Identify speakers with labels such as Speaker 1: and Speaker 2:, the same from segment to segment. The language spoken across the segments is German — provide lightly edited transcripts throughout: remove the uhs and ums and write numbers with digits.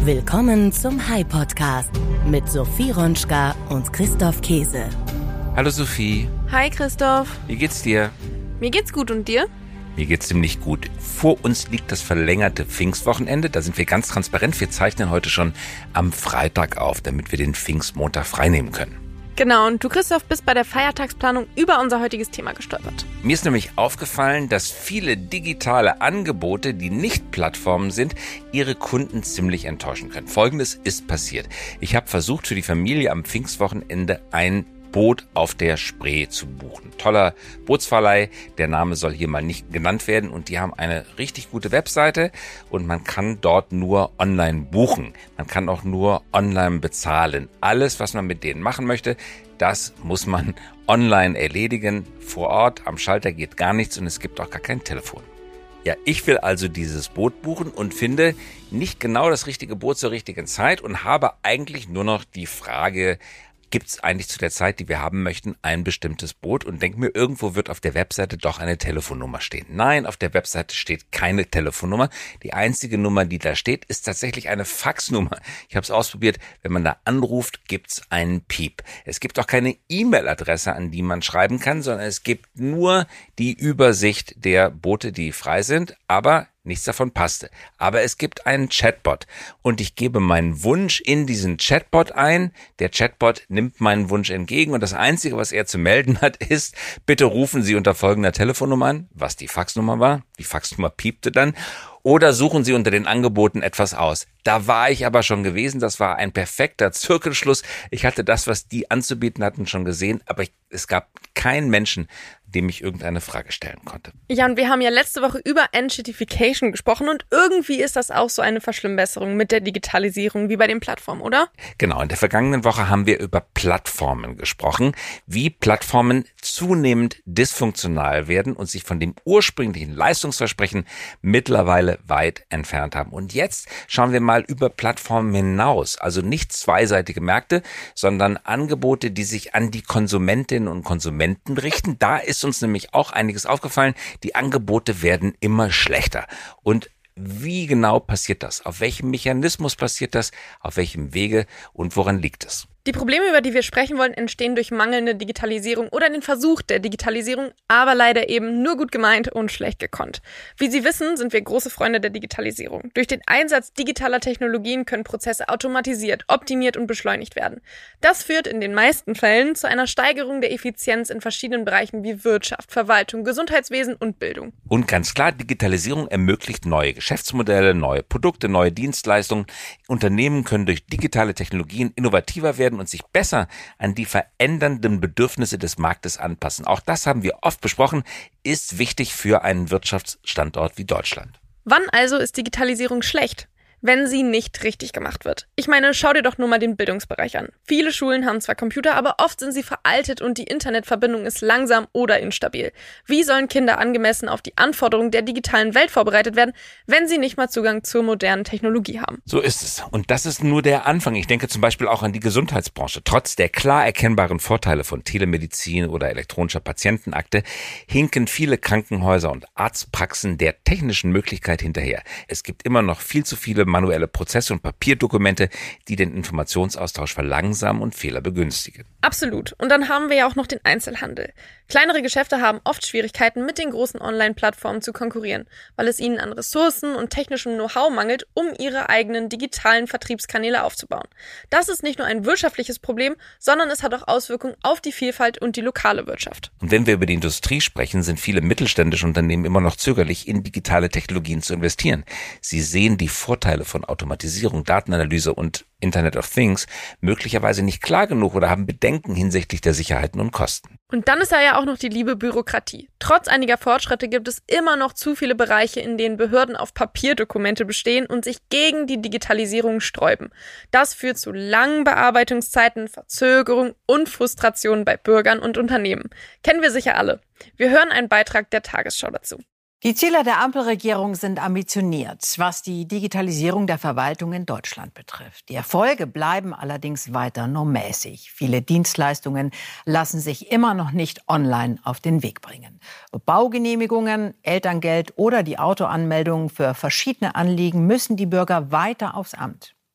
Speaker 1: Willkommen zum Hi-Podcast mit Sophie Ronschka und Christoph Käse.
Speaker 2: Hallo Sophie.
Speaker 3: Hi Christoph.
Speaker 2: Wie geht's dir?
Speaker 3: Mir geht's gut und dir?
Speaker 2: Mir geht's ziemlich gut. Vor uns liegt das verlängerte Pfingstwochenende. Da sind wir ganz transparent. Wir zeichnen heute schon am Freitag auf, damit wir den Pfingstmontag freinehmen können.
Speaker 3: Genau, und du Christoph bist bei der Feiertagsplanung über unser heutiges Thema gestolpert.
Speaker 2: Mir ist nämlich aufgefallen, dass viele digitale Angebote, die nicht Plattformen sind, ihre Kunden ziemlich enttäuschen können. Folgendes ist passiert. Ich habe versucht, für die Familie am Pfingstwochenende ein Boot auf der Spree zu buchen. Toller Bootsverleih, der Name soll hier mal nicht genannt werden und die haben eine richtig gute Webseite und man kann dort nur online buchen. Man kann auch nur online bezahlen. Alles, was man mit denen machen möchte, das muss man online erledigen. Vor Ort am Schalter geht gar nichts und es gibt auch gar kein Telefon. Ja, ich will also dieses Boot buchen und finde nicht genau das richtige Boot zur richtigen Zeit und habe eigentlich nur noch die Frage, gibt es eigentlich zu der Zeit, die wir haben möchten, ein bestimmtes Boot und denke mir, irgendwo wird auf der Webseite doch eine Telefonnummer stehen. Nein, auf der Webseite steht keine Telefonnummer. Die einzige Nummer, die da steht, ist tatsächlich eine Faxnummer. Ich habe es ausprobiert. Wenn man da anruft, gibt's einen Piep. Es gibt auch keine E-Mail-Adresse, an die man schreiben kann, sondern es gibt nur die Übersicht der Boote, die frei sind, aber nichts davon passte. Aber es gibt einen Chatbot und ich gebe meinen Wunsch in diesen Chatbot ein. Der Chatbot nimmt meinen Wunsch entgegen und das Einzige, was er zu melden hat, ist, bitte rufen Sie unter folgender Telefonnummer an, was die Faxnummer war. Die Faxnummer piepte dann. Oder suchen Sie unter den Angeboten etwas aus. Da war ich aber schon gewesen. Das war ein perfekter Zirkelschluss. Ich hatte das, was die anzubieten hatten, schon gesehen, aber es gab keinen Menschen, dem ich irgendeine Frage stellen konnte.
Speaker 3: Ja, und wir haben ja letzte Woche über Entchitification gesprochen und irgendwie ist das auch so eine Verschlimmbesserung mit der Digitalisierung wie bei den Plattformen, oder?
Speaker 2: Genau, in der vergangenen Woche haben wir über Plattformen gesprochen, wie Plattformen zunehmend dysfunktional werden und sich von dem ursprünglichen Leistungsversprechen mittlerweile weit entfernt haben. Und jetzt schauen wir mal über Plattformen hinaus, also nicht zweiseitige Märkte, sondern Angebote, die sich an die Konsumentinnen und Konsumenten richten. Da ist uns nämlich auch einiges aufgefallen. Die Angebote werden immer schlechter. Und wie genau passiert das? Auf welchem Mechanismus passiert das? Auf welchem Wege? Und woran liegt es?
Speaker 3: Die Probleme, über die wir sprechen wollen, entstehen durch mangelnde Digitalisierung oder den Versuch der Digitalisierung, aber leider eben nur gut gemeint und schlecht gekonnt. Wie Sie wissen, sind wir große Freunde der Digitalisierung. Durch den Einsatz digitaler Technologien können Prozesse automatisiert, optimiert und beschleunigt werden. Das führt in den meisten Fällen zu einer Steigerung der Effizienz in verschiedenen Bereichen wie Wirtschaft, Verwaltung, Gesundheitswesen und Bildung.
Speaker 2: Und ganz klar, Digitalisierung ermöglicht neue Geschäftsmodelle, neue Produkte, neue Dienstleistungen. Unternehmen können durch digitale Technologien innovativer werden und sich besser an die verändernden Bedürfnisse des Marktes anpassen. Auch das haben wir oft besprochen, ist wichtig für einen Wirtschaftsstandort wie Deutschland.
Speaker 3: Wann also ist Digitalisierung schlecht? Wenn sie nicht richtig gemacht wird. Ich meine, schau dir doch nur mal den Bildungsbereich an. Viele Schulen haben zwar Computer, aber oft sind sie veraltet und die Internetverbindung ist langsam oder instabil. Wie sollen Kinder angemessen auf die Anforderungen der digitalen Welt vorbereitet werden, wenn sie nicht mal Zugang zur modernen Technologie haben?
Speaker 2: So ist es. Und das ist nur der Anfang. Ich denke zum Beispiel auch an die Gesundheitsbranche. Trotz der klar erkennbaren Vorteile von Telemedizin oder elektronischer Patientenakte hinken viele Krankenhäuser und Arztpraxen der technischen Möglichkeit hinterher. Es gibt immer noch viel zu viele manuelle Prozesse und Papierdokumente, die den Informationsaustausch verlangsamen und Fehler begünstigen.
Speaker 3: Absolut. Und dann haben wir ja auch noch den Einzelhandel. Kleinere Geschäfte haben oft Schwierigkeiten, mit den großen Online-Plattformen zu konkurrieren, weil es ihnen an Ressourcen und technischem Know-how mangelt, um ihre eigenen digitalen Vertriebskanäle aufzubauen. Das ist nicht nur ein wirtschaftliches Problem, sondern es hat auch Auswirkungen auf die Vielfalt und die lokale Wirtschaft.
Speaker 2: Und wenn wir über die Industrie sprechen, sind viele mittelständische Unternehmen immer noch zögerlich, in digitale Technologien zu investieren. Sie sehen die Vorteile von Automatisierung, Datenanalyse und Internet of Things möglicherweise nicht klar genug oder haben Bedenken hinsichtlich der Sicherheiten und Kosten.
Speaker 3: Und dann ist da ja auch noch die liebe Bürokratie. Trotz einiger Fortschritte gibt es immer noch zu viele Bereiche, in denen Behörden auf Papierdokumente bestehen und sich gegen die Digitalisierung sträuben. Das führt zu langen Bearbeitungszeiten, Verzögerung und Frustration bei Bürgern und Unternehmen. Kennen wir sicher alle. Wir hören einen Beitrag der Tagesschau dazu.
Speaker 4: Die Ziele der Ampelregierung sind ambitioniert, was die Digitalisierung der Verwaltung in Deutschland betrifft. Die Erfolge bleiben allerdings weiter nur mäßig. Viele Dienstleistungen lassen sich immer noch nicht online auf den Weg bringen. Ob Baugenehmigungen, Elterngeld oder die Autoanmeldung für verschiedene Anliegen müssen die Bürger weiter aufs Amt.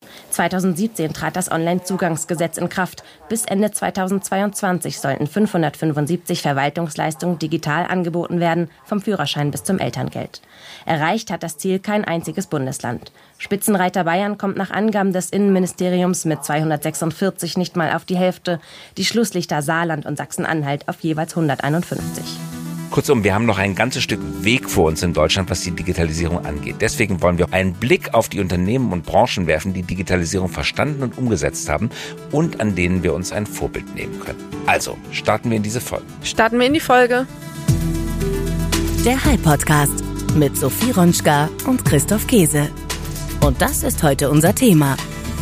Speaker 5: 2017 trat das Onlinezugangsgesetz in Kraft. Bis Ende 2022 sollten 575 Verwaltungsleistungen digital angeboten werden, vom Führerschein bis zum Elterngeld. Erreicht hat das Ziel kein einziges Bundesland. Spitzenreiter Bayern kommt nach Angaben des Innenministeriums mit 246 nicht mal auf die Hälfte, die Schlusslichter Saarland und Sachsen-Anhalt auf jeweils 151.
Speaker 2: Kurzum, wir haben noch ein ganzes Stück Weg vor uns in Deutschland, was die Digitalisierung angeht. Deswegen wollen wir einen Blick auf die Unternehmen und Branchen werfen, die Digitalisierung verstanden und umgesetzt haben und an denen wir uns ein Vorbild nehmen können. Also, starten wir in diese Folge.
Speaker 3: Starten wir in die Folge.
Speaker 1: Der Hi-Podcast mit Sophie Ronschka und Christoph Käse. Und das ist heute unser Thema.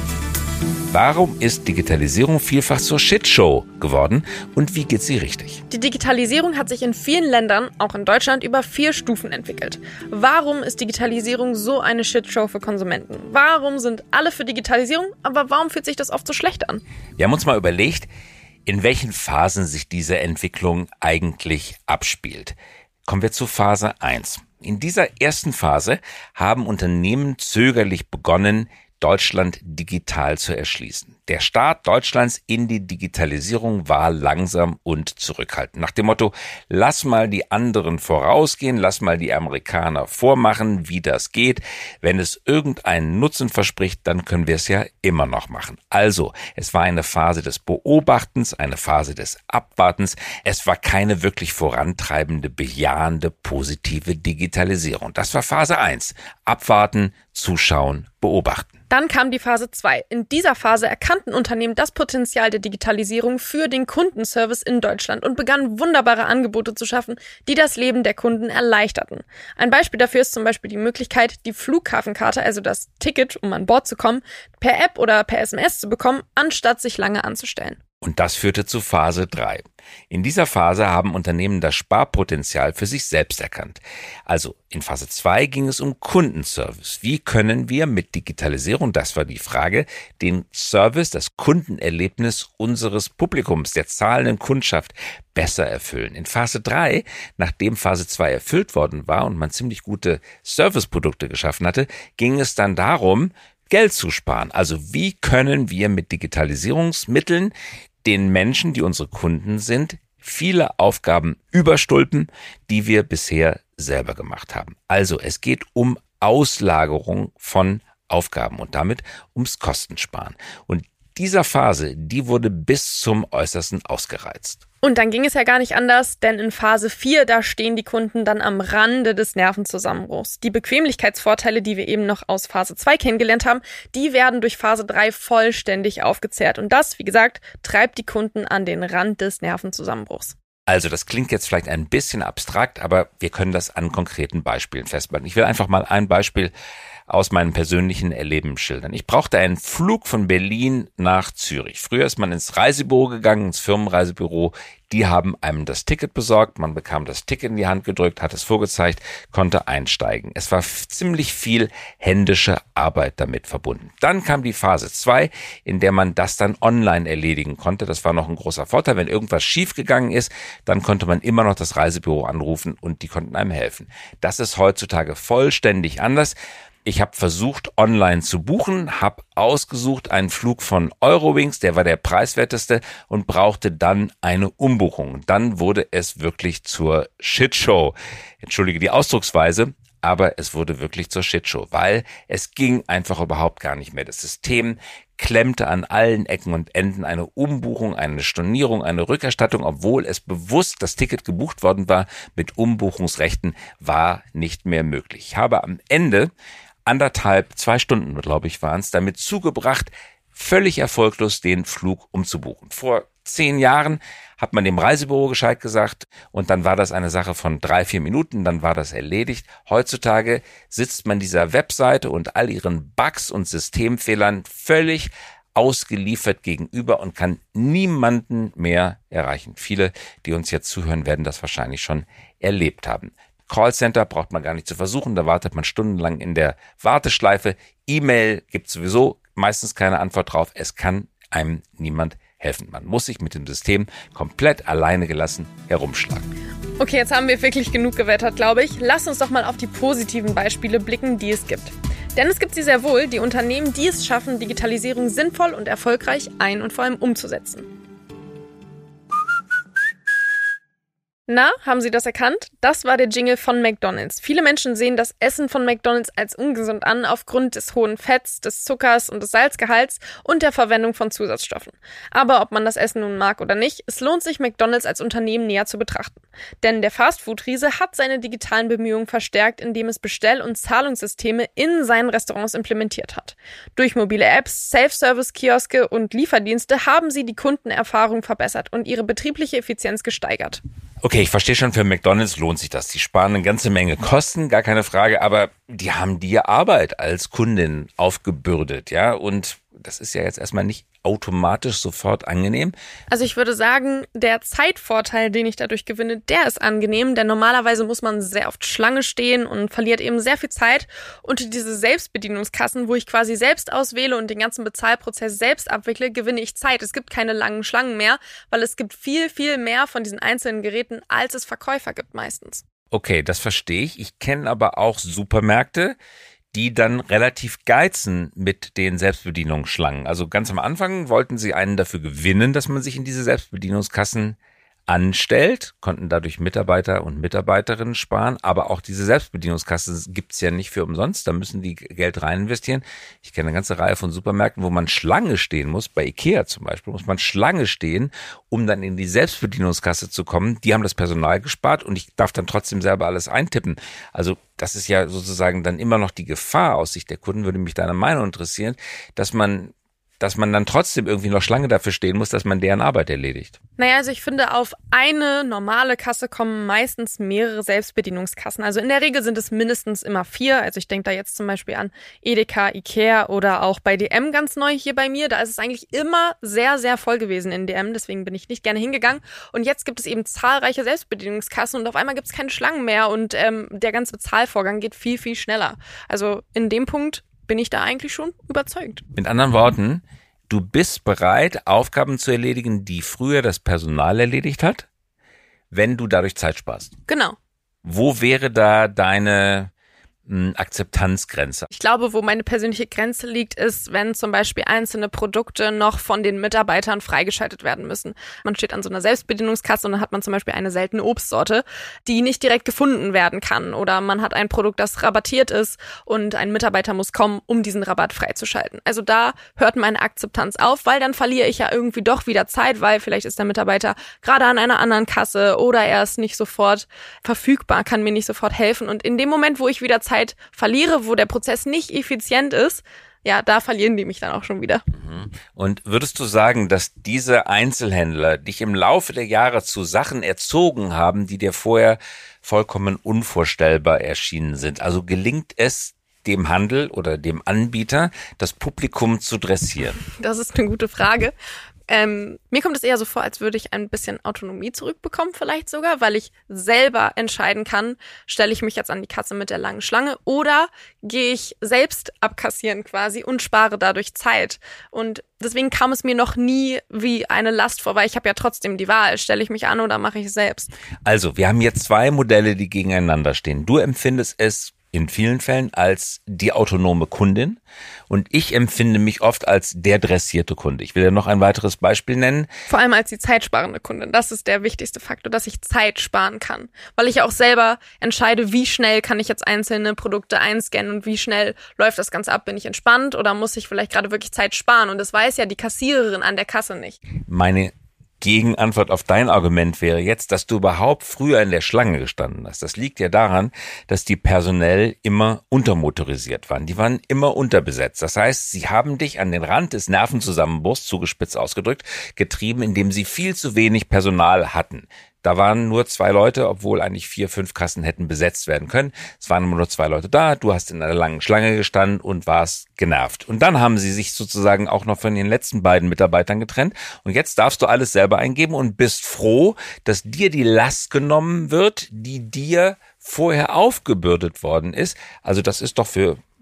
Speaker 2: Warum ist Digitalisierung vielfach zur Shitshow geworden und wie geht sie richtig?
Speaker 3: Die Digitalisierung hat sich in vielen Ländern, auch in Deutschland, über 4 Stufen entwickelt. Warum ist Digitalisierung so eine Shitshow für Konsumenten? Warum sind alle für Digitalisierung, aber warum fühlt sich das oft so schlecht an?
Speaker 2: Wir haben uns mal überlegt, in welchen Phasen sich diese Entwicklung eigentlich abspielt. Kommen wir zu Phase 1. In dieser ersten Phase haben Unternehmen zögerlich begonnen, Deutschland digital zu erschließen. Der Start Deutschlands in die Digitalisierung war langsam und zurückhaltend. Nach dem Motto, lass mal die anderen vorausgehen, lass mal die Amerikaner vormachen, wie das geht. Wenn es irgendeinen Nutzen verspricht, dann können wir es ja immer noch machen. Also, es war eine Phase des Beobachtens, eine Phase des Abwartens. Es war keine wirklich vorantreibende, bejahende, positive Digitalisierung. Das war Phase 1. Abwarten, zuschauen, beobachten.
Speaker 3: Dann kam die Phase 2. In dieser Phase erkannten Unternehmen das Potenzial der Digitalisierung für den Kundenservice in Deutschland und begannen wunderbare Angebote zu schaffen, die das Leben der Kunden erleichterten. Ein Beispiel dafür ist zum Beispiel die Möglichkeit, die Flughafenkarte, also das Ticket, um an Bord zu kommen, per App oder per SMS zu bekommen, anstatt sich lange anzustellen.
Speaker 2: Und das führte zu Phase 3. In dieser Phase haben Unternehmen das Sparpotenzial für sich selbst erkannt. Also in Phase 2 ging es um Kundenservice. Wie können wir mit Digitalisierung, das war die Frage, den Service, das Kundenerlebnis unseres Publikums, der zahlenden Kundschaft besser erfüllen? In Phase 3, nachdem Phase 2 erfüllt worden war und man ziemlich gute Serviceprodukte geschaffen hatte, ging es dann darum, Geld zu sparen. Also wie können wir mit Digitalisierungsmitteln den Menschen, die unsere Kunden sind, viele Aufgaben überstülpen, die wir bisher selber gemacht haben. Also es geht um Auslagerung von Aufgaben und damit ums Kostensparen. Und dieser Phase, die wurde bis zum Äußersten ausgereizt.
Speaker 3: Und dann ging es ja gar nicht anders, denn in Phase 4, da stehen die Kunden dann am Rande des Nervenzusammenbruchs. Die Bequemlichkeitsvorteile, die wir eben noch aus Phase 2 kennengelernt haben, die werden durch Phase 3 vollständig aufgezehrt. Und das, wie gesagt, treibt die Kunden an den Rand des Nervenzusammenbruchs.
Speaker 2: Also das klingt jetzt vielleicht ein bisschen abstrakt, aber wir können das an konkreten Beispielen festmachen. Ich will einfach mal ein Beispiel aus meinem persönlichen Erleben schildern. Ich brauchte einen Flug von Berlin nach Zürich. Früher ist man ins Reisebüro gegangen, ins Firmenreisebüro. Die haben einem das Ticket besorgt. Man bekam das Ticket in die Hand gedrückt, hat es vorgezeigt, konnte einsteigen. Es war ziemlich viel händische Arbeit damit verbunden. Dann kam die Phase 2, in der man das dann online erledigen konnte. Das war noch ein großer Vorteil. Wenn irgendwas schiefgegangen ist, dann konnte man immer noch das Reisebüro anrufen und die konnten einem helfen. Das ist heutzutage vollständig anders. Ich habe versucht, online zu buchen, habe ausgesucht einen Flug von Eurowings, der war der preiswerteste und brauchte dann eine Umbuchung. Dann wurde es wirklich zur Shitshow. Entschuldige die Ausdrucksweise, aber es wurde wirklich zur Shitshow, weil es ging einfach überhaupt gar nicht mehr. Das System klemmte an allen Ecken und Enden. Eine Umbuchung, eine Stornierung, eine Rückerstattung, obwohl es bewusst das Ticket gebucht worden war, mit Umbuchungsrechten war nicht mehr möglich. Ich habe am Ende 2 Stunden, glaube ich, waren es, damit zugebracht, völlig erfolglos den Flug umzubuchen. Vor 10 Jahren hat man dem Reisebüro Bescheid gesagt und dann war das eine Sache von 3-4 Minuten, dann war das erledigt. Heutzutage sitzt man dieser Webseite und all ihren Bugs und Systemfehlern völlig ausgeliefert gegenüber und kann niemanden mehr erreichen. Viele, die uns jetzt zuhören, werden das wahrscheinlich schon erlebt haben. Callcenter braucht man gar nicht zu versuchen, da wartet man stundenlang in der Warteschleife. E-Mail gibt sowieso meistens keine Antwort drauf. Es kann einem niemand helfen. Man muss sich mit dem System komplett alleine gelassen herumschlagen.
Speaker 3: Okay, jetzt haben wir wirklich genug gewettert, glaube ich. Lass uns doch mal auf die positiven Beispiele blicken, die es gibt. Denn es gibt sie sehr wohl, die Unternehmen, die es schaffen, Digitalisierung sinnvoll und erfolgreich ein- und vor allem umzusetzen. Na, haben Sie das erkannt? Das war der Jingle von McDonald's. Viele Menschen sehen das Essen von McDonald's als ungesund an, aufgrund des hohen Fetts, des Zuckers und des Salzgehalts und der Verwendung von Zusatzstoffen. Aber ob man das Essen nun mag oder nicht, es lohnt sich, McDonald's als Unternehmen näher zu betrachten. Denn der Fastfood-Riese hat seine digitalen Bemühungen verstärkt, indem es Bestell- und Zahlungssysteme in seinen Restaurants implementiert hat. Durch mobile Apps, Self-Service-Kioske und Lieferdienste haben sie die Kundenerfahrung verbessert und ihre betriebliche Effizienz gesteigert.
Speaker 2: Okay, ich verstehe schon, für McDonald's lohnt sich das. Die sparen eine ganze Menge Kosten, gar keine Frage, aber die haben dir Arbeit als Kundin aufgebürdet, ja, und das ist ja jetzt erstmal nicht automatisch sofort angenehm.
Speaker 3: Also ich würde sagen, der Zeitvorteil, den ich dadurch gewinne, der ist angenehm, denn normalerweise muss man sehr oft Schlange stehen und verliert eben sehr viel Zeit. Und diese Selbstbedienungskassen, wo ich quasi selbst auswähle und den ganzen Bezahlprozess selbst abwickle, gewinne ich Zeit. Es gibt keine langen Schlangen mehr, weil es gibt viel, viel mehr von diesen einzelnen Geräten, als es Verkäufer gibt meistens.
Speaker 2: Okay, das verstehe ich. Ich kenne aber auch Supermärkte, die dann relativ geizen mit den Selbstbedienungsschlangen. Also ganz am Anfang wollten sie einen dafür gewinnen, dass man sich in diese Selbstbedienungskassen anstellt, konnten dadurch Mitarbeiter und Mitarbeiterinnen sparen, aber auch diese Selbstbedienungskasse gibt's ja nicht für umsonst, da müssen die Geld rein investieren. Ich kenne eine ganze Reihe von Supermärkten, wo man Schlange stehen muss, bei Ikea zum Beispiel, muss man Schlange stehen, um dann in die Selbstbedienungskasse zu kommen. Die haben das Personal gespart und ich darf dann trotzdem selber alles eintippen. Also das ist ja sozusagen dann immer noch die Gefahr aus Sicht der Kunden, würde mich deine Meinung interessieren, dass man dann trotzdem irgendwie noch Schlange dafür stehen muss, dass man deren Arbeit erledigt.
Speaker 3: Naja, also ich finde, auf eine normale Kasse kommen meistens mehrere Selbstbedienungskassen. Also in der Regel sind es mindestens immer 4. Also ich denke da jetzt zum Beispiel an Edeka, Ikea oder auch bei DM ganz neu hier bei mir. Da ist es eigentlich immer sehr, sehr voll gewesen in DM. Deswegen bin ich nicht gerne hingegangen. Und jetzt gibt es eben zahlreiche Selbstbedienungskassen und auf einmal gibt es keine Schlangen mehr und der ganze Bezahlvorgang geht viel, viel schneller. Also in dem Punkt bin ich da eigentlich schon überzeugt.
Speaker 2: Mit anderen Worten, du bist bereit, Aufgaben zu erledigen, die früher das Personal erledigt hat, wenn du dadurch Zeit sparst.
Speaker 3: Genau.
Speaker 2: Wo wäre da deine Akzeptanzgrenze?
Speaker 3: Ich glaube, wo meine persönliche Grenze liegt, ist, wenn zum Beispiel einzelne Produkte noch von den Mitarbeitern freigeschaltet werden müssen. Man steht an so einer Selbstbedienungskasse und dann hat man zum Beispiel eine seltene Obstsorte, die nicht direkt gefunden werden kann. Oder man hat ein Produkt, das rabattiert ist und ein Mitarbeiter muss kommen, um diesen Rabatt freizuschalten. Also da hört meine Akzeptanz auf, weil dann verliere ich ja irgendwie doch wieder Zeit, weil vielleicht ist der Mitarbeiter gerade an einer anderen Kasse oder er ist nicht sofort verfügbar, kann mir nicht sofort helfen. Und in dem Moment, wo ich wieder Zeit verliere, wo der Prozess nicht effizient ist, ja, da verlieren die mich dann auch schon wieder.
Speaker 2: Und würdest du sagen, dass diese Einzelhändler dich im Laufe der Jahre zu Sachen erzogen haben, die dir vorher vollkommen unvorstellbar erschienen sind? Also gelingt es dem Handel oder dem Anbieter, das Publikum zu dressieren?
Speaker 3: Das ist eine gute Frage. Mir kommt es eher so vor, als würde ich ein bisschen Autonomie zurückbekommen, vielleicht sogar, weil ich selber entscheiden kann, stelle ich mich jetzt an die Kasse mit der langen Schlange oder gehe ich selbst abkassieren quasi und spare dadurch Zeit. Und deswegen kam es mir noch nie wie eine Last vor, weil ich habe ja trotzdem die Wahl, stelle ich mich an oder mache ich es selbst.
Speaker 2: Also, wir haben jetzt 2 Modelle, die gegeneinander stehen. Du empfindest es in vielen Fällen als die autonome Kundin und ich empfinde mich oft als der dressierte Kunde. Ich will ja noch ein weiteres Beispiel nennen.
Speaker 3: Vor allem als die zeitsparende Kundin. Das ist der wichtigste Faktor, dass ich Zeit sparen kann. Weil ich ja auch selber entscheide, wie schnell kann ich jetzt einzelne Produkte einscannen und wie schnell läuft das Ganze ab. Bin ich entspannt oder muss ich vielleicht gerade wirklich Zeit sparen? Und das weiß ja die Kassiererin an der Kasse nicht.
Speaker 2: Meine Gegenantwort auf dein Argument wäre jetzt, dass du überhaupt früher in der Schlange gestanden hast. Das liegt ja daran, dass die personell immer untermotorisiert waren. Die waren immer unterbesetzt. Das heißt, sie haben dich an den Rand des Nervenzusammenbruchs, zugespitzt ausgedrückt, getrieben, indem sie viel zu wenig Personal hatten. Da waren nur 2 Leute, obwohl eigentlich 4, 5 Kassen hätten besetzt werden können. Es waren nur 2 Leute da, du hast in einer langen Schlange gestanden und warst genervt. Und dann haben sie sich sozusagen auch noch von den letzten beiden Mitarbeitern getrennt. Und jetzt darfst du alles selber eingeben und bist froh, dass dir die Last genommen wird, die dir vorher aufgebürdet worden ist. Also das ist doch für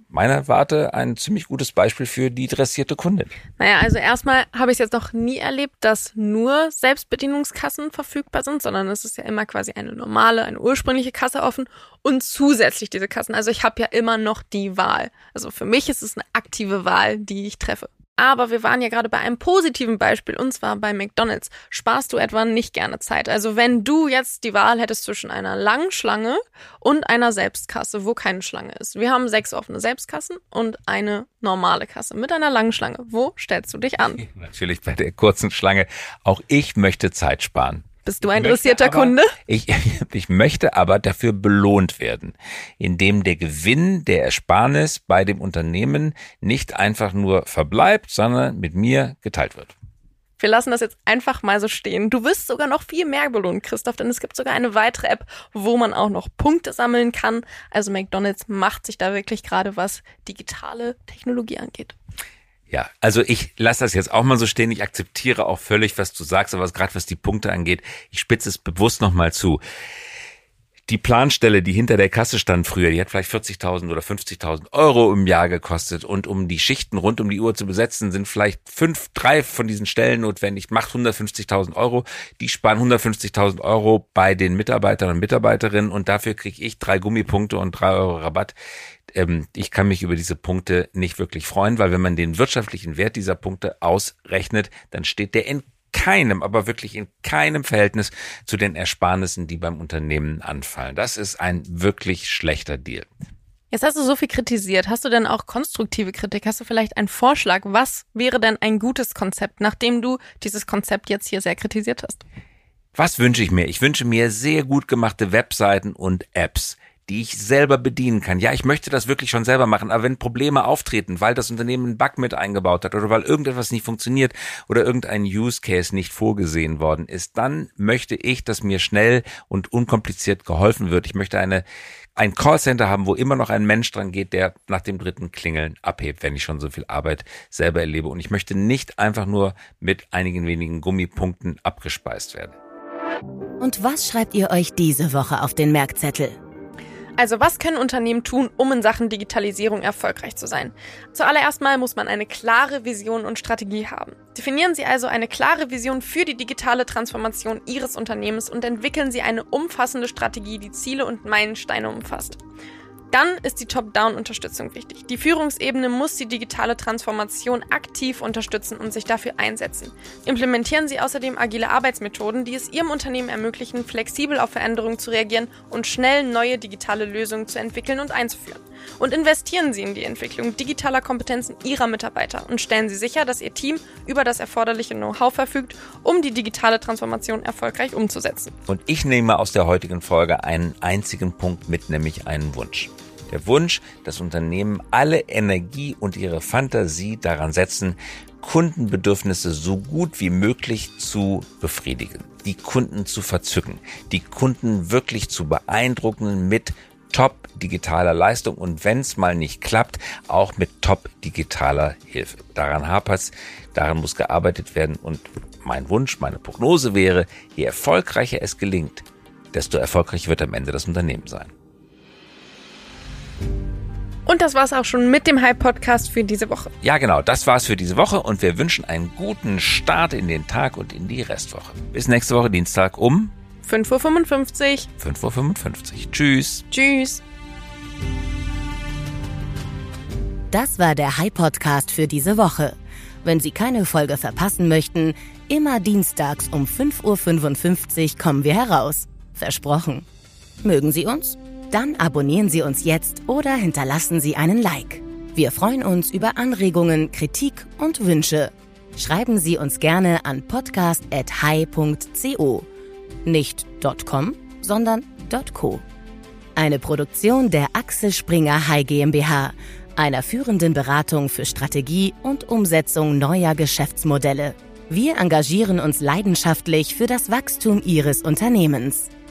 Speaker 2: meiner Warte ein ziemlich gutes Beispiel für die dressierte Kundin.
Speaker 3: Naja, also erstmal habe ich es jetzt noch nie erlebt, dass nur Selbstbedienungskassen verfügbar sind, sondern es ist ja immer quasi eine ursprüngliche Kasse offen und zusätzlich diese Kassen. Also ich habe ja immer noch die Wahl. Also für mich ist es eine aktive Wahl, die ich treffe. Aber wir waren ja gerade bei einem positiven Beispiel, und zwar bei McDonald's. Sparst du etwa nicht gerne Zeit? Also wenn du jetzt die Wahl hättest zwischen einer langen Schlange und einer Selbstkasse, wo keine Schlange ist. Wir haben 6 offene Selbstkassen und eine normale Kasse mit einer langen Schlange. Wo stellst du dich an?
Speaker 2: Natürlich bei der kurzen Schlange. Auch ich möchte Zeit sparen.
Speaker 3: Bist du ein dressierter Kunde?
Speaker 2: Ich möchte aber dafür belohnt werden, indem der Gewinn der Ersparnis bei dem Unternehmen nicht einfach nur verbleibt, sondern mit mir geteilt wird.
Speaker 3: Wir lassen das jetzt einfach mal so stehen. Du wirst sogar noch viel mehr belohnt, Christoph, denn es gibt sogar eine weitere App, wo man auch noch Punkte sammeln kann. Also McDonald's macht sich da wirklich gerade, was digitale Technologie angeht.
Speaker 2: Ja, also ich lasse das jetzt auch mal so stehen. Ich akzeptiere auch völlig, was du sagst, aber gerade was die Punkte angeht, ich spitze es bewusst nochmal zu. Die Planstelle, die hinter der Kasse stand früher, die hat vielleicht 40.000 oder 50.000 Euro im Jahr gekostet. Und um die Schichten rund um die Uhr zu besetzen, sind vielleicht 3 von diesen Stellen notwendig, macht 150.000 Euro. Die sparen 150.000 Euro bei den Mitarbeitern und Mitarbeiterinnen und dafür kriege ich 3 Gummipunkte und 3 Euro Rabatt. Ich kann mich über diese Punkte nicht wirklich freuen, weil wenn man den wirtschaftlichen Wert dieser Punkte ausrechnet, dann steht der in keinem Verhältnis zu den Ersparnissen, die beim Unternehmen anfallen. Das ist ein wirklich schlechter Deal.
Speaker 3: Jetzt hast du so viel kritisiert. Hast du denn auch konstruktive Kritik? Hast du vielleicht einen Vorschlag? Was wäre denn ein gutes Konzept, nachdem du dieses Konzept jetzt hier sehr kritisiert hast?
Speaker 2: Was wünsche ich mir? Ich wünsche mir sehr gut gemachte Webseiten und Apps, die ich selber bedienen kann. Ja, ich möchte das wirklich schon selber machen, aber wenn Probleme auftreten, weil das Unternehmen einen Bug mit eingebaut hat oder weil irgendetwas nicht funktioniert oder irgendein Use Case nicht vorgesehen worden ist, dann möchte ich, dass mir schnell und unkompliziert geholfen wird. Ich möchte ein Callcenter haben, wo immer noch ein Mensch dran geht, der nach dem 3. Klingeln abhebt, wenn ich schon so viel Arbeit selber erlebe. Und ich möchte nicht einfach nur mit einigen wenigen Gummipunkten abgespeist werden.
Speaker 1: Und was schreibt ihr euch diese Woche auf den Merkzettel?
Speaker 3: Also was können Unternehmen tun, um in Sachen Digitalisierung erfolgreich zu sein? Zuallererst mal muss man eine klare Vision und Strategie haben. Definieren Sie also eine klare Vision für die digitale Transformation Ihres Unternehmens und entwickeln Sie eine umfassende Strategie, die Ziele und Meilensteine umfasst. Dann ist die Top-Down-Unterstützung wichtig. Die Führungsebene muss die digitale Transformation aktiv unterstützen und sich dafür einsetzen. Implementieren Sie außerdem agile Arbeitsmethoden, die es Ihrem Unternehmen ermöglichen, flexibel auf Veränderungen zu reagieren und schnell neue digitale Lösungen zu entwickeln und einzuführen. Und investieren Sie in die Entwicklung digitaler Kompetenzen Ihrer Mitarbeiter und stellen Sie sicher, dass Ihr Team über das erforderliche Know-how verfügt, um die digitale Transformation erfolgreich umzusetzen.
Speaker 2: Und ich nehme aus der heutigen Folge einen einzigen Punkt mit, nämlich einen Wunsch. Der Wunsch, dass Unternehmen alle Energie und ihre Fantasie daran setzen, Kundenbedürfnisse so gut wie möglich zu befriedigen, die Kunden zu verzücken, die Kunden wirklich zu beeindrucken mit top-digitaler Leistung und wenn es mal nicht klappt, auch mit top-digitaler Hilfe. Daran hapert's, daran muss gearbeitet werden und mein Wunsch, meine Prognose wäre, je erfolgreicher es gelingt, desto erfolgreicher wird am Ende das Unternehmen sein.
Speaker 3: Und das war's auch schon mit dem Hype-Podcast für diese Woche.
Speaker 2: Ja, genau, das war's für diese Woche und wir wünschen einen guten Start in den Tag und in die Restwoche. Bis nächste Woche Dienstag um
Speaker 3: 5.55 Uhr.
Speaker 2: 5.55 Uhr. Tschüss.
Speaker 3: Tschüss.
Speaker 1: Das war der Hype-Podcast für diese Woche. Wenn Sie keine Folge verpassen möchten, immer dienstags um 5.55 Uhr kommen wir heraus. Versprochen. Mögen Sie uns? Dann abonnieren Sie uns jetzt oder hinterlassen Sie einen Like. Wir freuen uns über Anregungen, Kritik und Wünsche. Schreiben Sie uns gerne an podcast@hi.co. Nicht .com, sondern .co. Eine Produktion der Axel Springer High GmbH, einer führenden Beratung für Strategie und Umsetzung neuer Geschäftsmodelle. Wir engagieren uns leidenschaftlich für das Wachstum Ihres Unternehmens.